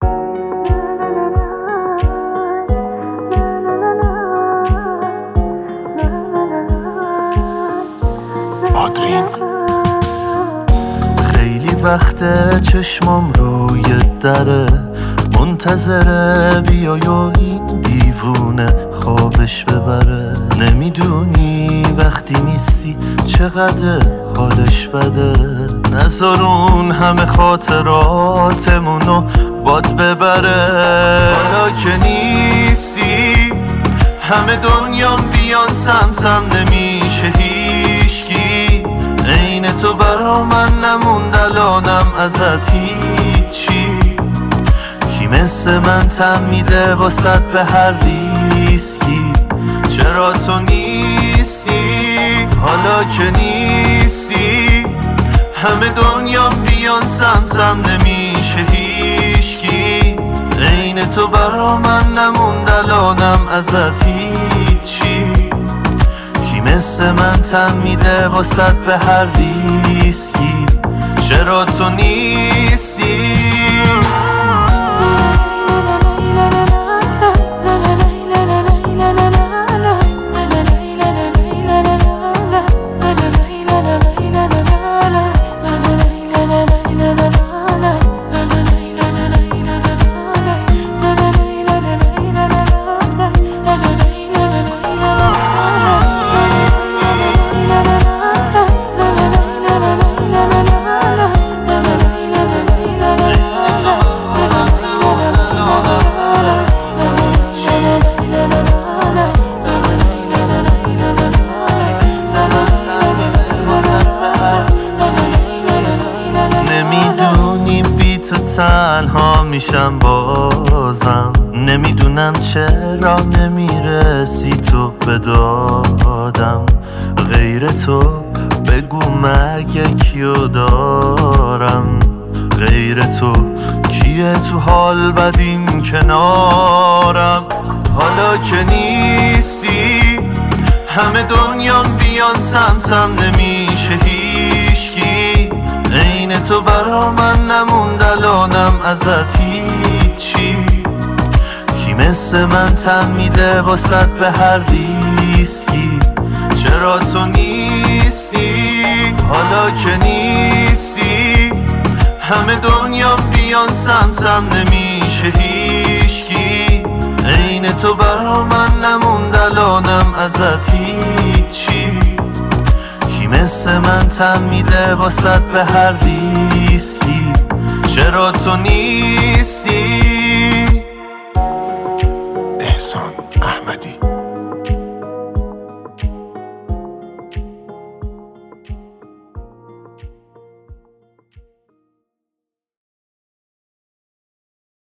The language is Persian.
خیلی وقته چشمم روی دره، منتظره بیای و این دیوونه خوابش ببره. نمیدونی وقتی نیستی چقدر حالش بده، نذارون همه خاطراتمونو باد ببره. حالا که نیستی همه دنیام بیان سمسم، نمیشه هیچکی عین تو برا من نموند الانم ازت هیچی. کی مثل من تن میده واسط به هر ریسکی؟ چرا تو نیستی حالا که نیستی همه دنیام بیان سمسم، نمیشه هیچکی عین تو برا من نموند الانم ازت هیچی. کی مثل من تن میده واسط به هر ریسکی؟ چرا تو نیستی؟ تنها میشم بازم، نمیدونم چرا نمیرسی تو به دادم. غیر تو بگو مگه کیو دارم؟ غیر تو کیه تو حال بدین کنارم؟ حالا که نیستی همه دنیام بیان سمسم، نمیشه هیچکی عین تو برا من نموند الانم ازت هیچی. کی مثل من تن میده واسط به هر ریسکی؟ چرا تو نیستی حالا که نیستی همه دنیام بیان سمسم، نمیشه هیچکی عین تو برا من نموند الانم ازت هیچی. کی مثل من تن میده واسط به هر ریسکی؟ چرا تو نیستی؟